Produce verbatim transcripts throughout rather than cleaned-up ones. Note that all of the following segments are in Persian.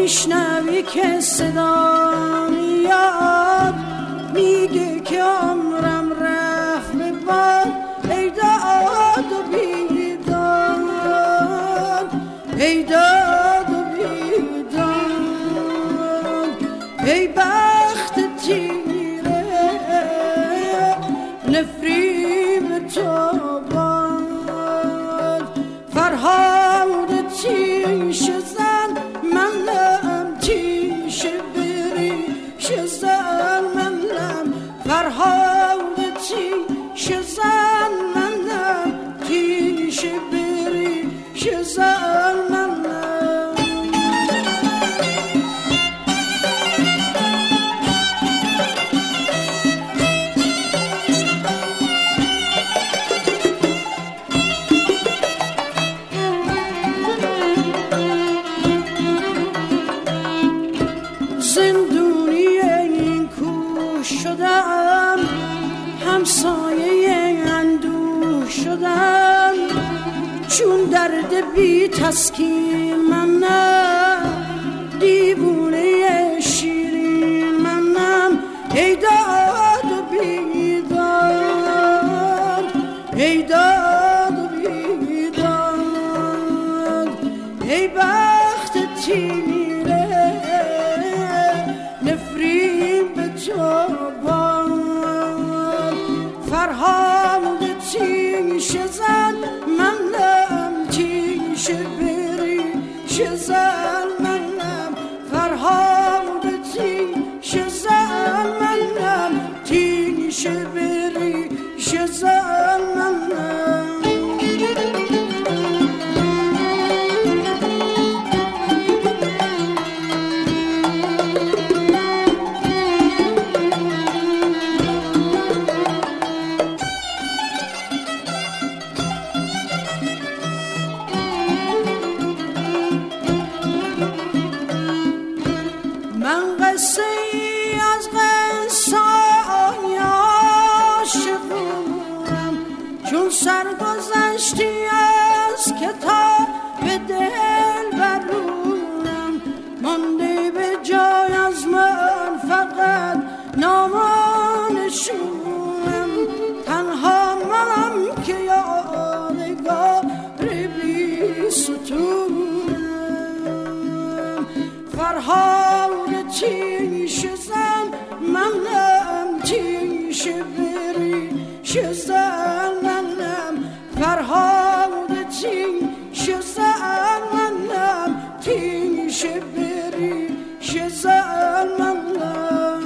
میشنوی که صدا میاد میگه که عمرم رفت به باد ای داد و بیداد ای داد و بیداد ای بخت تیره نفریم تو باد فرهاد تیش زن منم تیش بریش زن منم فرهاد تیش زن منم تیش بریش زن منم زندونی این کوه شدم همسایه اندوه شدم چون درد بی تسکین منم دیوونه شیرین منم ای داد و بیداد ای داد و بیداد ای بخت تیره نفرین به تو باد فرهاد تیش زن منم تیش بریش زن منم فرهاد تیش زن منم تیش بریش زن منم من قصه ای از قصه های عاشقونم چون سرگذشتی از کتاب دل برونم مانده به جای از من فقط نام و نشونم تنها منم که یادگار بی ستونم فرهاد تیش زن منم تیش بریش زن منم فرهاد تیش زن منم تیش بریش زن منم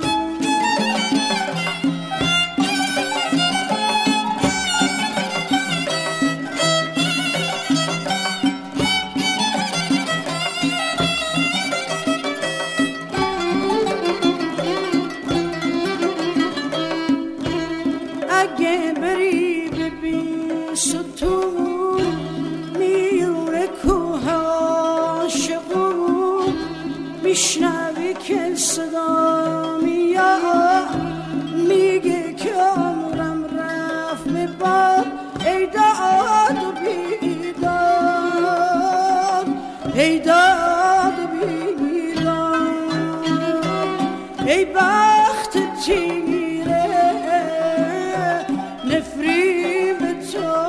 اگه بری ببین ستون میونه کوه عاشقون میشنوی که صدا میاد میگه که عمرم رفت به باد ای داد و بیداد ای داد و بیداد ای بخت تیره نفرین به تو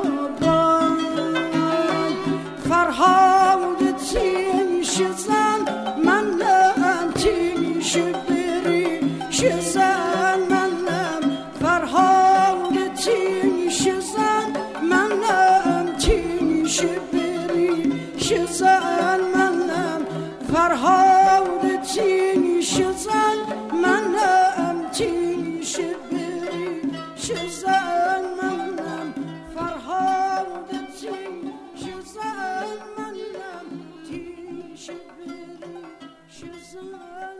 باد فرهاد تیش زن منم تیش بریش زن منم فرهاد تیش زن منم تیش بریش زن منم فرهاد تیش زن منم تیش بریش زن منم فرهاد تیش زن منم تیش بریش زن